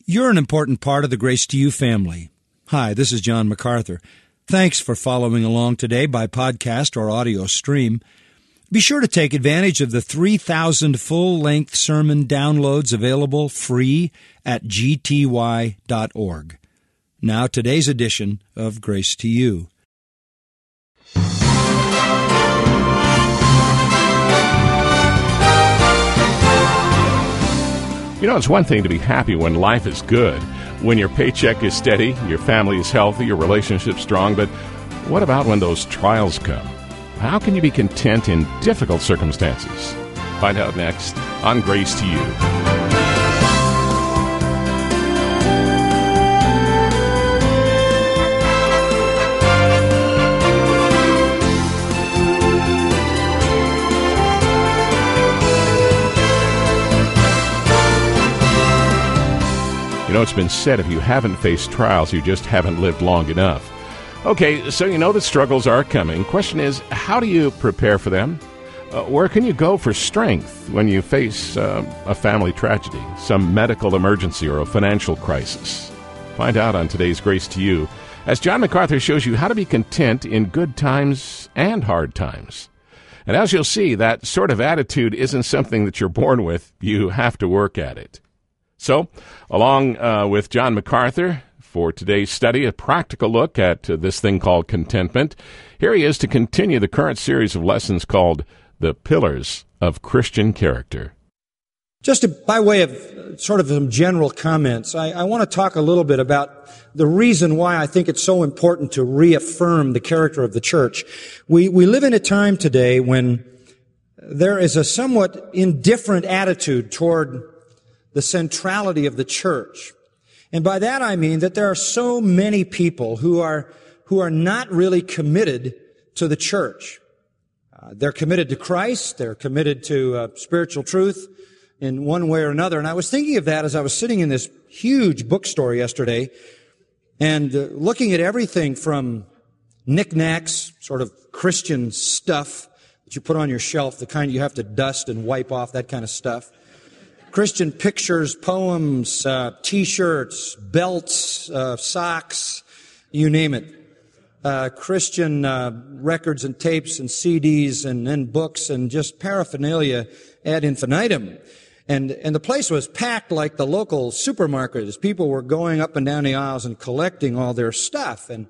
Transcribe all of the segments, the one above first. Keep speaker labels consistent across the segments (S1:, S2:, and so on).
S1: You're an important part of the Grace to You family. Hi, this is John MacArthur. Thanks for following along today by podcast or audio stream. Be sure to take advantage of the 3,000 full-length sermon downloads available free at gty.org. Now, today's edition of Grace to You.
S2: You know, it's one thing to be happy when life is good, when your paycheck is steady, your family is healthy, your relationship's strong, but what about when those trials come? How can you be content in difficult circumstances? Find out next on Grace to You. You know, it's been said, if you haven't faced trials, you just haven't lived long enough. Okay, so you know the struggles are coming. Question is, how do you prepare for them? Where can you go for strength when you face a family tragedy, some medical emergency, or a financial crisis? Find out on today's Grace to You, as John MacArthur shows you how to be content in good times and hard times. And as you'll see, that sort of attitude isn't something that you're born with. You have to work at it. So, along with John MacArthur, for today's study, a practical look at this thing called contentment. Here he is to continue the current series of lessons called The Pillars of Christian Character.
S1: By way of sort of some general comments, I want to talk a little bit about the reason why I think it's so important to reaffirm the character of the church. We live in a time today when there is a somewhat indifferent attitude toward the centrality of the church. And by that I mean that there are so many people who are not really committed to the church. They're committed to Christ. They're committed to spiritual truth in one way or another. And I was thinking of that as I was sitting in this huge bookstore yesterday and looking at everything from knickknacks, sort of Christian stuff that you put on your shelf, the kind you have to dust and wipe off, that kind of stuff. Christian pictures, poems, T-shirts, belts, socks, you name it. Christian records and tapes and CDs and books and just paraphernalia ad infinitum. And the place was packed like the local supermarket as people were going up and down the aisles and collecting all their stuff. And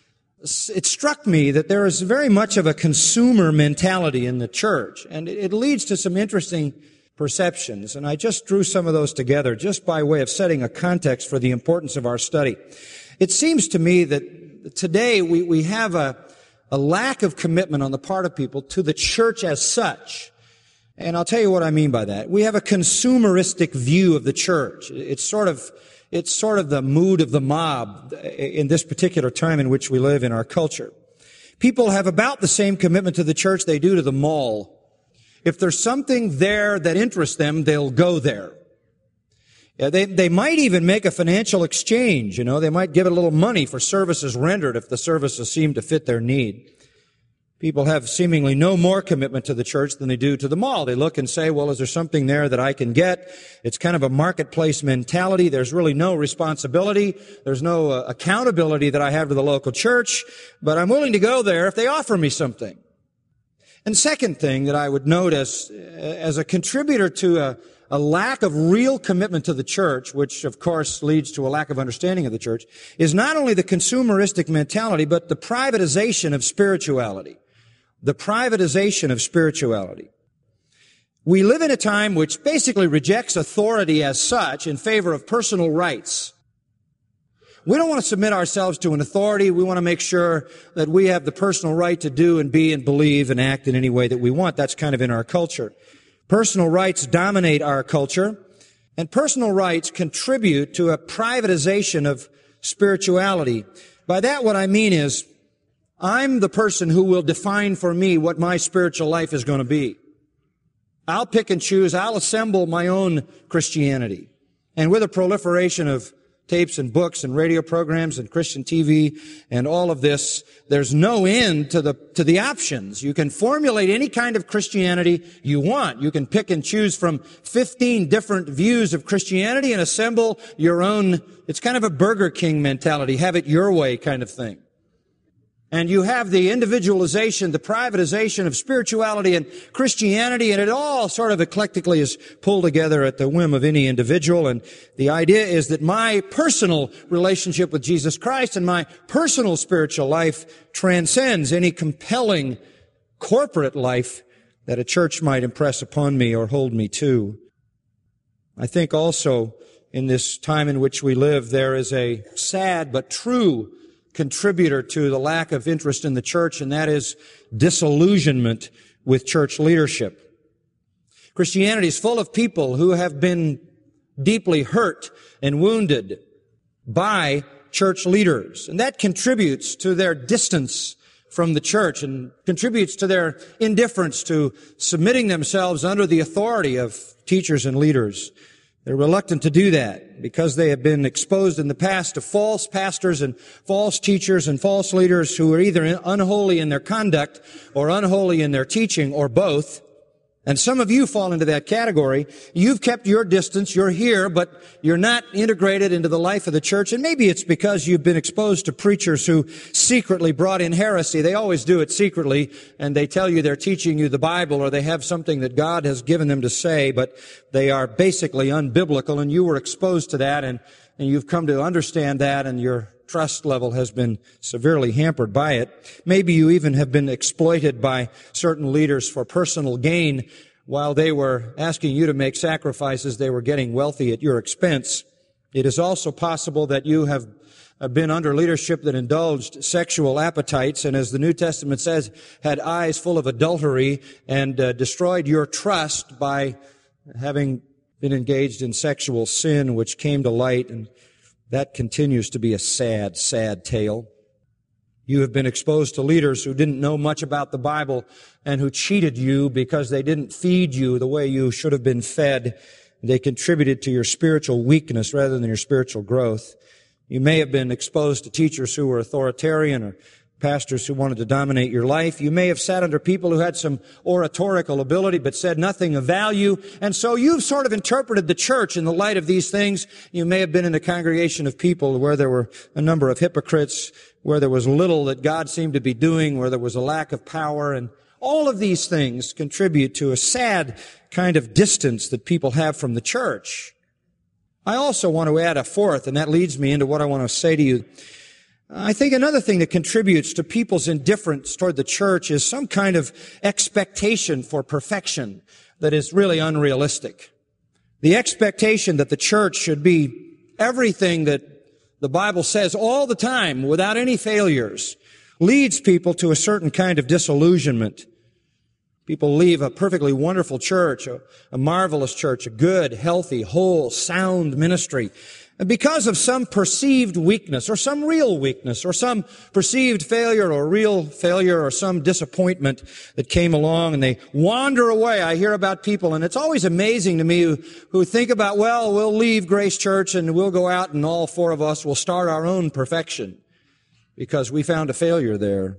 S1: it struck me that there is very much of a consumer mentality in the church. And it leads to some interesting perceptions, and I just drew some of those together just by way of setting a context for the importance of our study. It seems to me that today we have a lack of commitment on the part of people to the church as such. And I'll tell you what I mean by that. We have a consumeristic view of the church. It's sort of the mood of the mob in this particular time in which we live in our culture. People have about the same commitment to the church they do to the mall. If there's something there that interests them, they'll go there. Yeah, they might even make a financial exchange, They might give a little money for services rendered if the services seem to fit their need. People have seemingly no more commitment to the church than they do to the mall. They look and say, well, is there something there that I can get? It's kind of a marketplace mentality. There's really no responsibility. There's no accountability that I have to the local church, but I'm willing to go there if they offer me something. And second thing that I would notice as a contributor to a lack of real commitment to the church, which of course leads to a lack of understanding of the church, is not only the consumeristic mentality, but the privatization of spirituality. The privatization of spirituality. We live in a time which basically rejects authority as such in favor of personal rights. We don't want to submit ourselves to an authority. We want to make sure that we have the personal right to do and be and believe and act in any way that we want. That's kind of in our culture. Personal rights dominate our culture, and personal rights contribute to a privatization of spirituality. By that, what I mean is, I'm the person who will define for me what my spiritual life is going to be. I'll pick and choose. I'll assemble my own Christianity. And with a proliferation of tapes and books and radio programs and Christian TV and all of this. There's no end to the options. You can formulate any kind of Christianity you want. You can pick and choose from 15 different views of Christianity and assemble your own. It's kind of a Burger King mentality, have it your way kind of thing. And you have the individualization, the privatization of spirituality and Christianity, and it all sort of eclectically is pulled together at the whim of any individual. And the idea is that my personal relationship with Jesus Christ and my personal spiritual life transcends any compelling corporate life that a church might impress upon me or hold me to. I think also in this time in which we live, there is a sad but true contributor to the lack of interest in the church, and that is disillusionment with church leadership. Christianity is full of people who have been deeply hurt and wounded by church leaders, and that contributes to their distance from the church and contributes to their indifference to submitting themselves under the authority of teachers and leaders. They're reluctant to do that because they have been exposed in the past to false pastors and false teachers and false leaders who are either unholy in their conduct or unholy in their teaching or both. And some of you fall into that category. You've kept your distance. You're here, but you're not integrated into the life of the church. And maybe it's because you've been exposed to preachers who secretly brought in heresy. They always do it secretly, and they tell you they're teaching you the Bible or they have something that God has given them to say, but they are basically unbiblical, and you were exposed to that, and you've come to understand that, and your trust level has been severely hampered by it. Maybe you even have been exploited by certain leaders for personal gain. While they were asking you to make sacrifices, they were getting wealthy at your expense. It is also possible that you have been under leadership that indulged sexual appetites, and as the New Testament says, had eyes full of adultery and destroyed your trust by having been engaged in sexual sin, which came to light, and that continues to be a sad, sad tale. You have been exposed to leaders who didn't know much about the Bible and who cheated you because they didn't feed you the way you should have been fed. They contributed to your spiritual weakness rather than your spiritual growth. You may have been exposed to teachers who were authoritarian or pastors who wanted to dominate your life. You may have sat under people who had some oratorical ability but said nothing of value. And so you've sort of interpreted the church in the light of these things. You may have been in a congregation of people where there were a number of hypocrites, where there was little that God seemed to be doing, where there was a lack of power. And all of these things contribute to a sad kind of distance that people have from the church. I also want to add a fourth, and that leads me into what I want to say to you. I think another thing that contributes to people's indifference toward the church is some kind of expectation for perfection that is really unrealistic. The expectation that the church should be everything that the Bible says all the time without any failures leads people to a certain kind of disillusionment. People leave a perfectly wonderful church, a marvelous church, a good, healthy, whole, sound ministry, because of some perceived weakness or some real weakness or some perceived failure or real failure or some disappointment that came along, and they wander away. I hear about people, and it's always amazing to me who think about, well, we'll leave Grace Church and we'll go out and all four of us will start our own perfection because we found a failure there.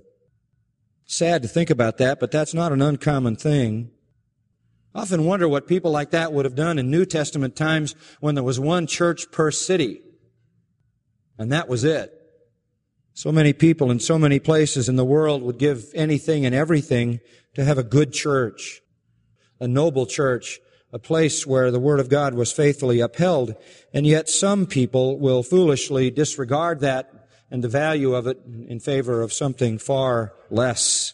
S1: Sad to think about that, but that's not an uncommon thing. I often wonder what people like that would have done in New Testament times when there was one church per city. And that was it. So many people in so many places in the world would give anything and everything to have a good church, a noble church, a place where the Word of God was faithfully upheld. And yet some people will foolishly disregard that and the value of it in favor of something far less.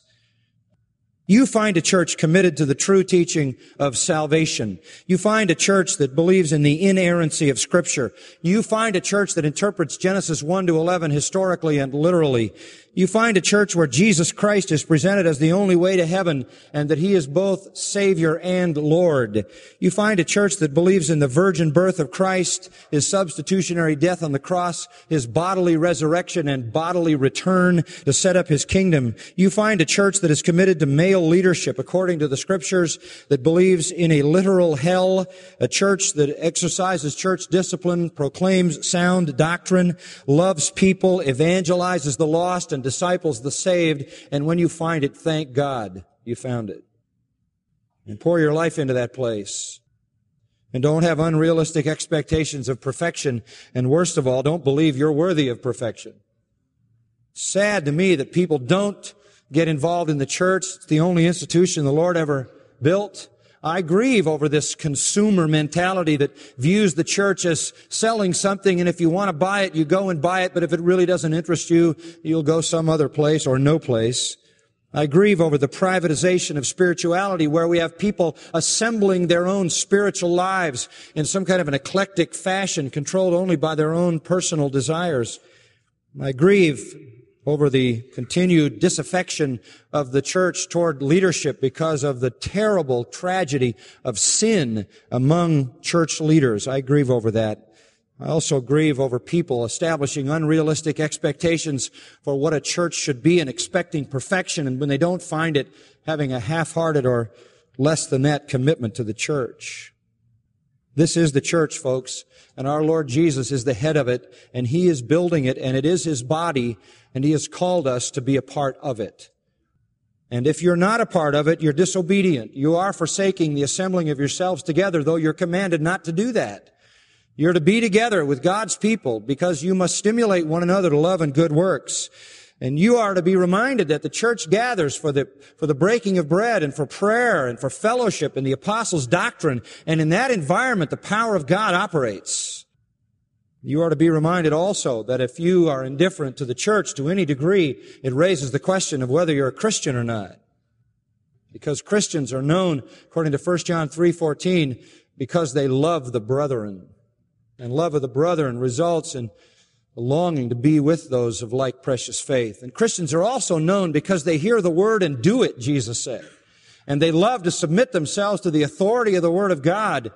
S1: You find a church committed to the true teaching of salvation. You find a church that believes in the inerrancy of Scripture. You find a church that interprets Genesis 1 to 11 historically and literally. You find a church where Jesus Christ is presented as the only way to heaven and that He is both Savior and Lord. You find a church that believes in the virgin birth of Christ, His substitutionary death on the cross, His bodily resurrection and bodily return to set up His kingdom. You find a church that is committed to male leadership according to the Scriptures, that believes in a literal hell, a church that exercises church discipline, proclaims sound doctrine, loves people, evangelizes the lost, and disciples the saved. And when you find it, thank God you found it. And pour your life into that place. And don't have unrealistic expectations of perfection. And worst of all, don't believe you're worthy of perfection. It's sad to me that people don't get involved in the church. It's the only institution the Lord ever built. I grieve over this consumer mentality that views the church as selling something, and if you want to buy it, you go and buy it, but if it really doesn't interest you, you'll go some other place or no place. I grieve over the privatization of spirituality, where we have people assembling their own spiritual lives in some kind of an eclectic fashion, controlled only by their own personal desires. I grieve over the continued disaffection of the church toward leadership because of the terrible tragedy of sin among church leaders. I grieve over that. I also grieve over people establishing unrealistic expectations for what a church should be and expecting perfection, and when they don't find it, having a half-hearted or less than that commitment to the church. This is the church, folks, and our Lord Jesus is the head of it, and He is building it, and it is His body, and He has called us to be a part of it. And if you're not a part of it, you're disobedient. You are forsaking the assembling of yourselves together, though you're commanded not to do that. You're to be together with God's people because you must stimulate one another to love and good works. And you are to be reminded that the church gathers for the breaking of bread and for prayer and for fellowship and the apostles' doctrine. And in that environment, the power of God operates. You are to be reminded also that if you are indifferent to the church to any degree, it raises the question of whether you're a Christian or not. Because Christians are known, according to 1 John 3:14, because they love the brethren. And love of the brethren results in a longing to be with those of like precious faith. And Christians are also known because they hear the word and do it, Jesus said. And they love to submit themselves to the authority of the word of God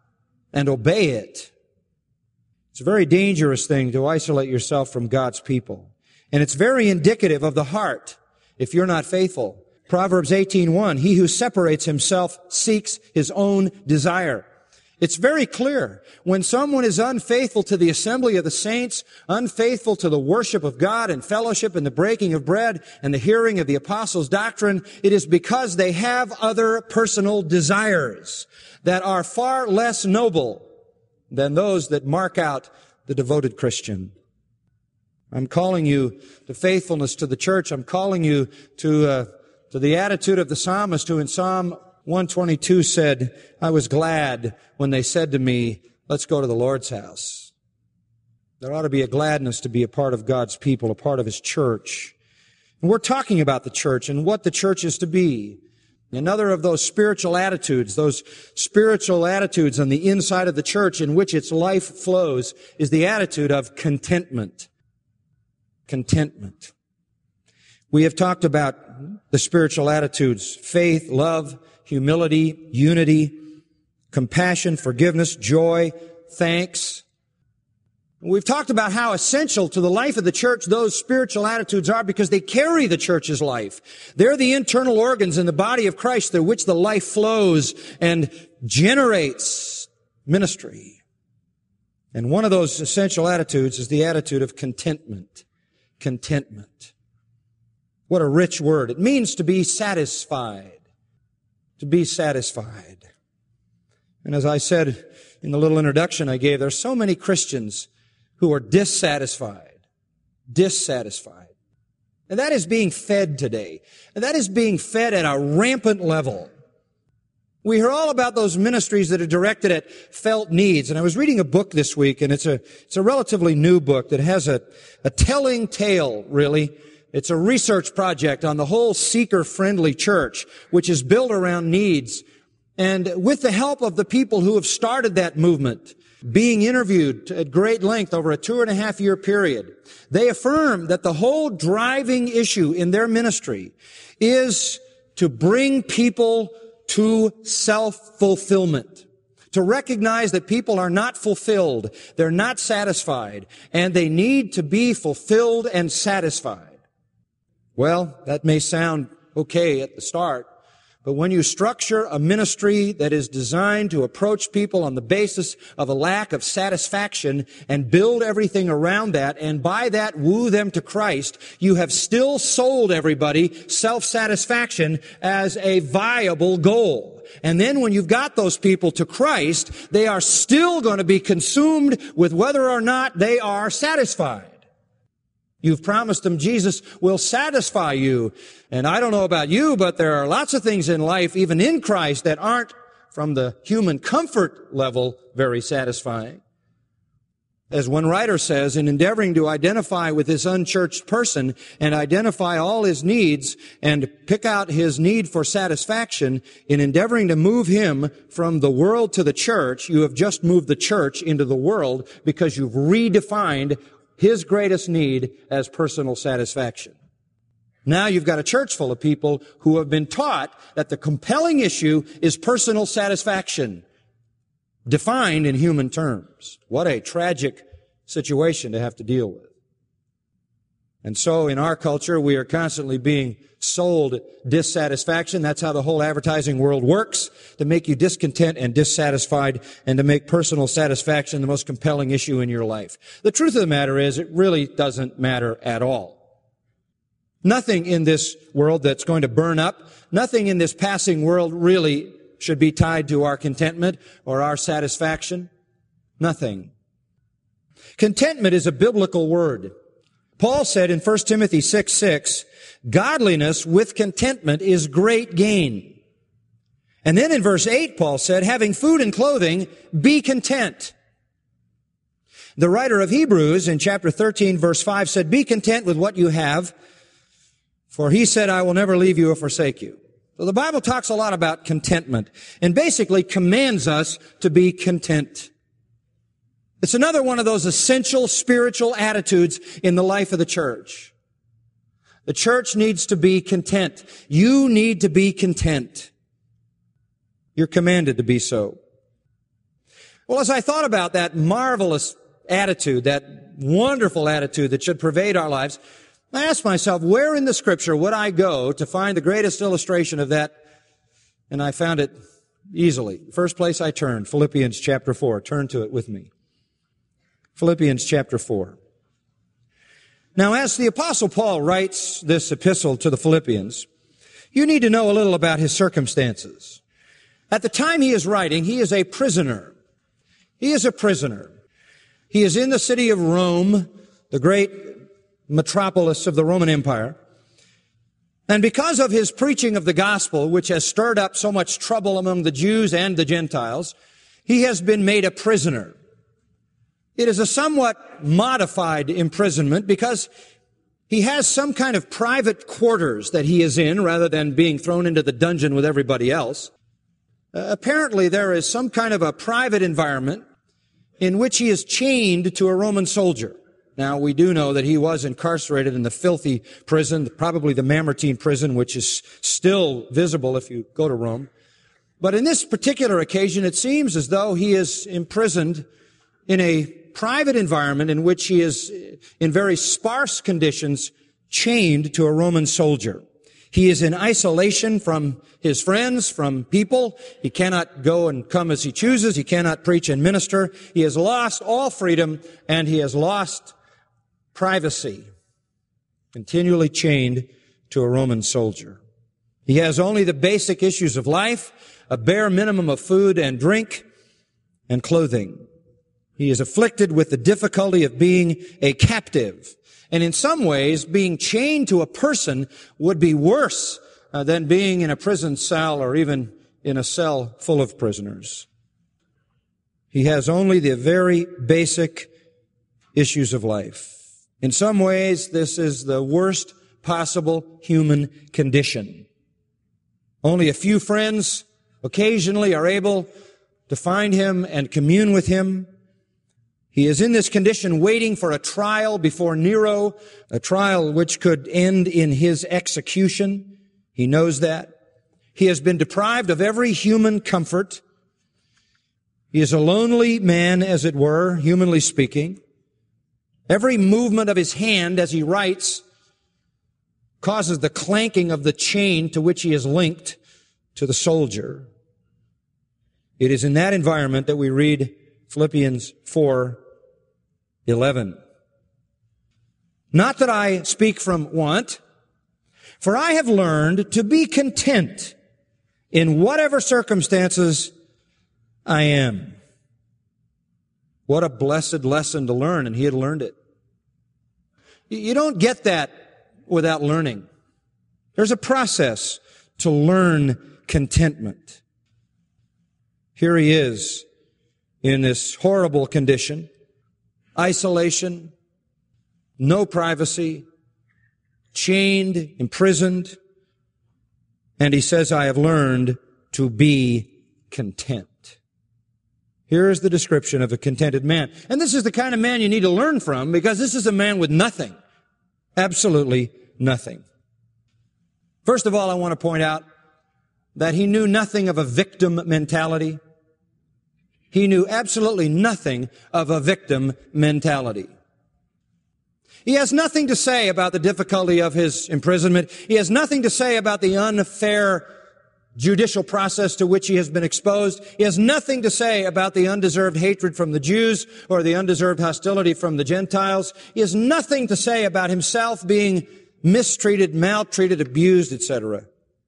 S1: and obey it. It's a very dangerous thing to isolate yourself from God's people. And it's very indicative of the heart if you're not faithful. Proverbs 18:1, he who separates himself seeks his own desire. It's very clear. When someone is unfaithful to the assembly of the saints, unfaithful to the worship of God and fellowship and the breaking of bread and the hearing of the apostles' doctrine, it is because they have other personal desires that are far less noble than those that mark out the devoted Christian. I'm calling you to faithfulness to the church. I'm calling you to the attitude of the psalmist who in Psalm 122 said, I was glad when they said to me, let's go to the Lord's house. There ought to be a gladness to be a part of God's people, a part of His church. And we're talking about the church and what the church is to be. Another of those spiritual attitudes on the inside of the church in which its life flows is the attitude of contentment. Contentment. We have talked about the spiritual attitudes: faith, love, humility, unity, compassion, forgiveness, joy, thanks. We've talked about how essential to the life of the church those spiritual attitudes are because they carry the church's life. They're the internal organs in the body of Christ through which the life flows and generates ministry. And one of those essential attitudes is the attitude of contentment. Contentment. What a rich word. It means to be satisfied. To be satisfied. And as I said in the little introduction I gave, there are so many Christians who are dissatisfied. Dissatisfied. And that is being fed today. And that is being fed at a rampant level. We hear all about those ministries that are directed at felt needs. And I was reading a book this week, and it's a relatively new book that has a telling tale, really. It's a research project on the whole seeker-friendly church, which is built around needs. And with the help of the people who have started that movement, being interviewed at great length over a 2.5-year period, they affirm that the whole driving issue in their ministry is to bring people to self-fulfillment, to recognize that people are not fulfilled, they're not satisfied, and they need to be fulfilled and satisfied. Well, that may sound okay at the start, but when you structure a ministry that is designed to approach people on the basis of a lack of satisfaction and build everything around that, and by that woo them to Christ, you have still sold everybody self-satisfaction as a viable goal. And then when you've got those people to Christ, they are still going to be consumed with whether or not they are satisfied. You've promised them Jesus will satisfy you. And I don't know about you, but there are lots of things in life, even in Christ, that aren't, from the human comfort level, very satisfying. As one writer says, in endeavoring to identify with this unchurched person and identify all his needs and pick out his need for satisfaction, in endeavoring to move him from the world to the church, you have just moved the church into the world because you've redefined his greatest need as personal satisfaction. Now you've got a church full of people who have been taught that the compelling issue is personal satisfaction, defined in human terms. What a tragic situation to have to deal with. And so in our culture, we are constantly being sold dissatisfaction. That's how the whole advertising world works, to make you discontent and dissatisfied and to make personal satisfaction the most compelling issue in your life. The truth of the matter is, it really doesn't matter at all. Nothing in this world that's going to burn up, nothing in this passing world really should be tied to our contentment or our satisfaction. Nothing. Contentment is a biblical word. Paul said in 1 Timothy 6:6, godliness with contentment is great gain. And then in verse 8, Paul said, having food and clothing, be content. The writer of Hebrews in chapter 13, verse 5 said, be content with what you have, for he said, I will never leave you or forsake you. So the Bible talks a lot about contentment and basically commands us to be content. It's another one of those essential spiritual attitudes in the life of the church. The church needs to be content. You need to be content. You're commanded to be so. Well, as I thought about that marvelous attitude, that wonderful attitude that should pervade our lives, I asked myself, where in the Scripture would I go to find the greatest illustration of that? And I found it easily. First place I turned, Philippians chapter 4. Turn to it with me. Philippians chapter 4. Now, as the Apostle Paul writes this epistle to the Philippians, you need to know a little about his circumstances. At the time he is writing, he is a prisoner. He is a prisoner. He is in the city of Rome, the great metropolis of the Roman Empire. And because of his preaching of the gospel, which has stirred up so much trouble among the Jews and the Gentiles, he has been made a prisoner. It is a somewhat modified imprisonment because he has some kind of private quarters that he is in rather than being thrown into the dungeon with everybody else. Apparently there is some kind of a private environment in which he is chained to a Roman soldier. Now, we do know that he was incarcerated in the filthy prison, probably the Mamertine prison, which is still visible if you go to Rome. But in this particular occasion, it seems as though he is imprisoned in a private environment in which he is, in very sparse conditions, chained to a Roman soldier. He is in isolation from his friends, from people. He cannot go and come as he chooses. He cannot preach and minister. He has lost all freedom, and he has lost privacy, continually chained to a Roman soldier. He has only the basic issues of life, a bare minimum of food and drink and clothing. He is afflicted with the difficulty of being a captive. And in some ways, being chained to a person would be worse than being in a prison cell or even in a cell full of prisoners. He has only the very basic issues of life. In some ways, this is the worst possible human condition. Only a few friends occasionally are able to find him and commune with him. He is in this condition waiting for a trial before Nero, a trial which could end in his execution. He knows that. He has been deprived of every human comfort. He is a lonely man, as it were, humanly speaking. Every movement of his hand as he writes causes the clanking of the chain to which he is linked to the soldier. It is in that environment that we read Philippians 4:11. Not that I speak from want, for I have learned to be content in whatever circumstances I am. What a blessed lesson to learn, and he had learned it. You don't get that without learning. There's a process to learn contentment. Here he is in this horrible condition, isolation, no privacy, chained, imprisoned, and he says, I have learned to be content. Here is the description of a contented man. And this is the kind of man you need to learn from, because this is a man with nothing. Absolutely nothing. First of all, I want to point out that he knew nothing of a victim mentality. He knew absolutely nothing of a victim mentality. He has nothing to say about the difficulty of his imprisonment. He has nothing to say about the unfair judicial process to which he has been exposed. He has nothing to say about the undeserved hatred from the Jews or the undeserved hostility from the Gentiles. He has nothing to say about himself being mistreated, maltreated, abused, etc.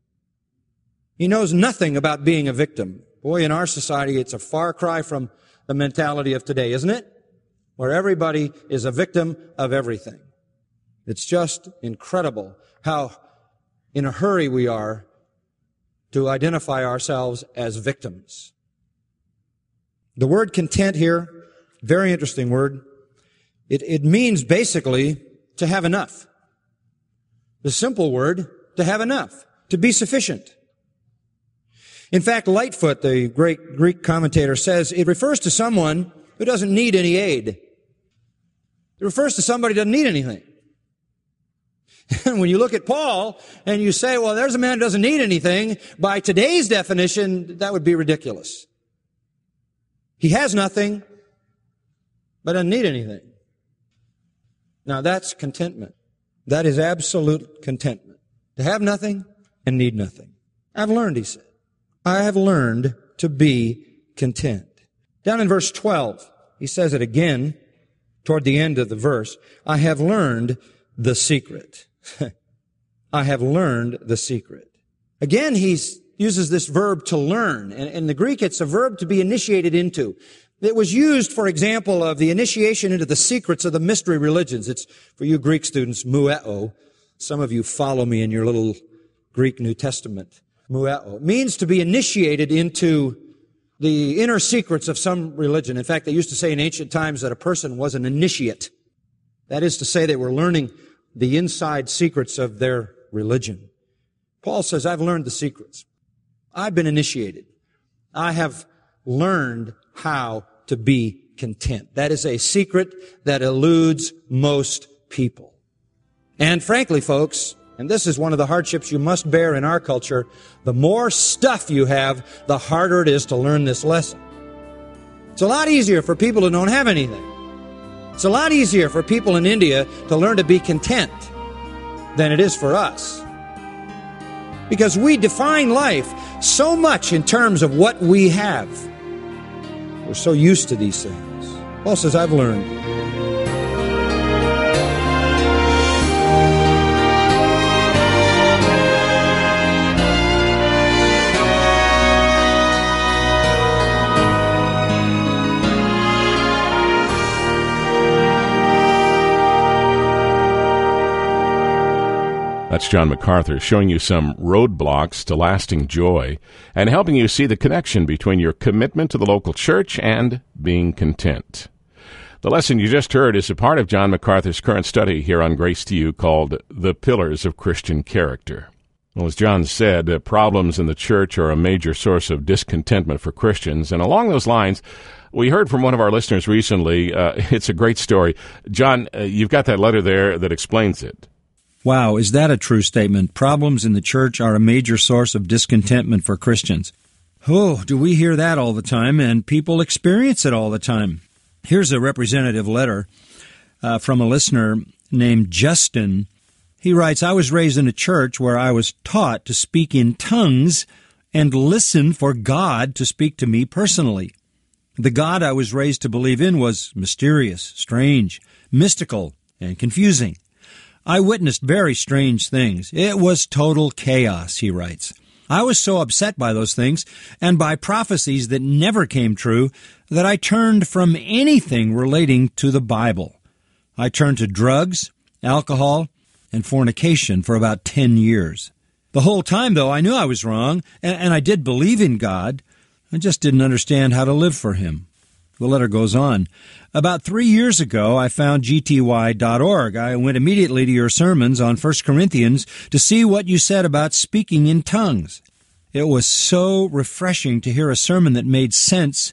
S1: He knows nothing about being a victim. Boy, in our society, it's a far cry from the mentality of today, isn't it? Where everybody is a victim of everything. It's just incredible how in a hurry we are to identify ourselves as victims. The word content here, very interesting word. It means basically to have enough. The simple word, to have enough, to be sufficient. In fact, Lightfoot, the great Greek commentator, says it refers to someone who doesn't need any aid. It refers to somebody who doesn't need anything. And when you look at Paul and you say, well, there's a man who doesn't need anything, by today's definition, that would be ridiculous. He has nothing, but doesn't need anything. Now that's contentment. That is absolute contentment. To have nothing and need nothing. I've learned, he said. I have learned to be content. Down in verse 12, he says it again toward the end of the verse. I have learned the secret. I have learned the secret. Again, he uses this verb to learn. And in the Greek, it's a verb to be initiated into. It was used, for example, of the initiation into the secrets of the mystery religions. It's, for you Greek students, mueo. Some of you follow me in your little Greek New Testament. Mueo. It means to be initiated into the inner secrets of some religion. In fact, they used to say in ancient times that a person was an initiate. That is to say, they were learning the inside secrets of their religion. Paul says, I've learned the secrets. I've been initiated. I have learned how to be content. That is a secret that eludes most people. And frankly, folks, and this is one of the hardships you must bear in our culture, the more stuff you have, the harder it is to learn this lesson. It's a lot easier for people who don't have anything. It's a lot easier for people in India to learn to be content than it is for us. Because we define life so much in terms of what we have. We're so used to these things. Paul says, I've learned.
S2: That's John MacArthur showing you some roadblocks to lasting joy and helping you see the connection between your commitment to the local church and being content. The lesson you just heard is a part of John MacArthur's current study here on Grace to You called The Pillars of Christian Character. Well, as John said, problems in the church are a major source of discontentment for Christians. And along those lines, we heard from one of our listeners recently. It's a great story. John, you've got that letter there that explains it.
S1: Wow, is that a true statement? Problems in the church are a major source of discontentment for Christians. Oh, do we hear that all the time, and people experience it all the time. Here's a representative letter from a listener named Justin. He writes, I was raised in a church where I was taught to speak in tongues and listen for God to speak to me personally. The God I was raised to believe in was mysterious, strange, mystical, and confusing. I witnessed very strange things. It was total chaos, he writes. I was so upset by those things and by prophecies that never came true that I turned from anything relating to the Bible. I turned to drugs, alcohol, and fornication for about 10 years. The whole time, though, I knew I was wrong, and I did believe in God. I just didn't understand how to live for Him. The letter goes on. About 3 years ago, I found gty.org. I went immediately to your sermons on 1 Corinthians to see what you said about speaking in tongues. It was so refreshing to hear a sermon that made sense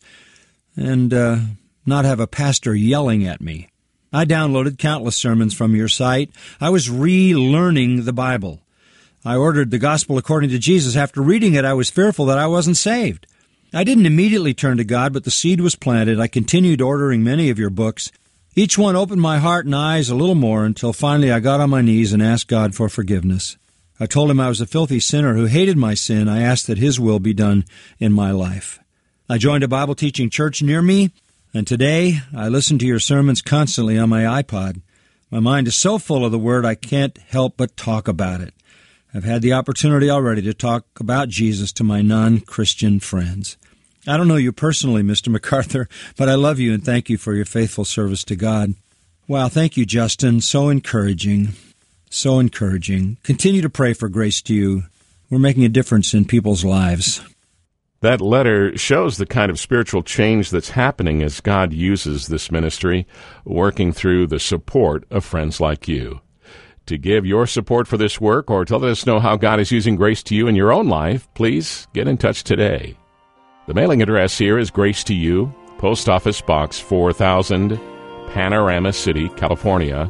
S1: and not have a pastor yelling at me. I downloaded countless sermons from your site. I was relearning the Bible. I ordered the Gospel According to Jesus. After reading it, I was fearful that I wasn't saved. I didn't immediately turn to God, but the seed was planted. I continued ordering many of your books. Each one opened my heart and eyes a little more until finally I got on my knees and asked God for forgiveness. I told Him I was a filthy sinner who hated my sin. I asked that His will be done in my life. I joined a Bible teaching church near me, and today I listen to your sermons constantly on my iPod. My mind is so full of the Word I can't help but talk about it. I've had the opportunity already to talk about Jesus to my non-Christian friends. I don't know you personally, Mr. MacArthur, but I love you and thank you for your faithful service to God. Wow, thank you, Justin. So encouraging. So encouraging. Continue to pray for grace to you. We're making a difference in people's lives.
S2: That letter shows the kind of spiritual change that's happening as God uses this ministry, working through the support of friends like you. To give your support for this work or to let us know how God is using Grace to You in your own life, please get in touch today. The mailing address here is Grace to You, Post Office Box 4000, Panorama City, California,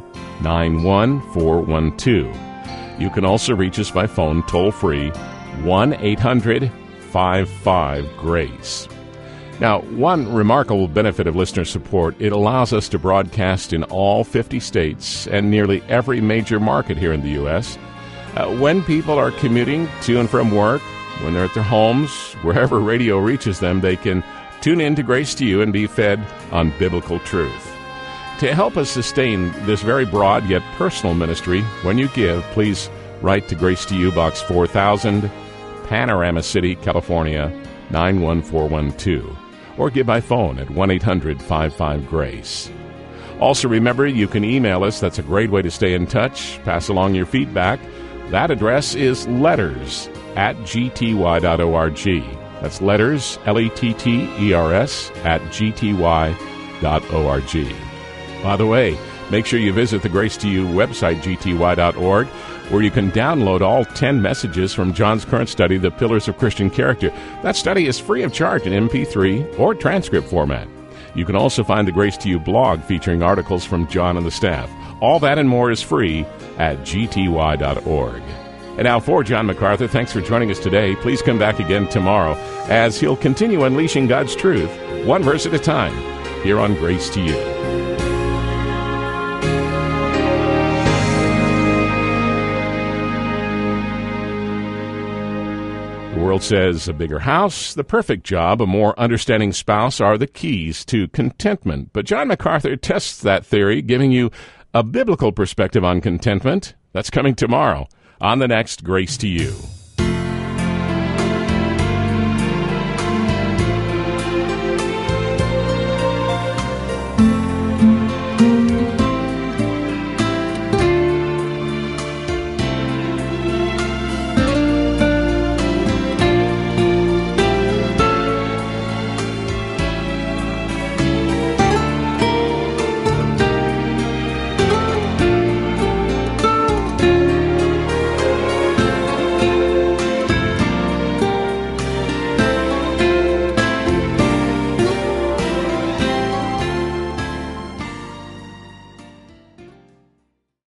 S2: 91412. You can also reach us by phone toll-free, 1-800-55-GRACE. Now, one remarkable benefit of listener support, it allows us to broadcast in all 50 states and nearly every major market here in the U.S. When people are commuting to and from work, when they're at their homes, wherever radio reaches them, they can tune in to Grace to You and be fed on biblical truth. To help us sustain this very broad yet personal ministry, when you give, please write to Grace to You, Box 4000, Panorama City, California, 91412. Or give by phone at 1-800-55-GRACE. Also remember, you can email us. That's a great way to stay in touch. Pass along your feedback. That address is letters@gty.org. That's letters, Letters, @gty.org. By the way, make sure you visit the Grace to You website, gty.org, where you can download all 10 messages from John's current study, The Pillars of Christian Character. That study is free of charge in MP3 or transcript format. You can also find the Grace to You blog featuring articles from John and the staff. All that and more is free at gty.org. And now for John MacArthur, thanks for joining us today. Please come back again tomorrow as he'll continue unleashing God's truth, one verse at a time, here on Grace to You. The world says a bigger house, the perfect job, a more understanding spouse are the keys to contentment. But John MacArthur tests that theory, giving you a biblical perspective on contentment. That's coming tomorrow on the next Grace to You.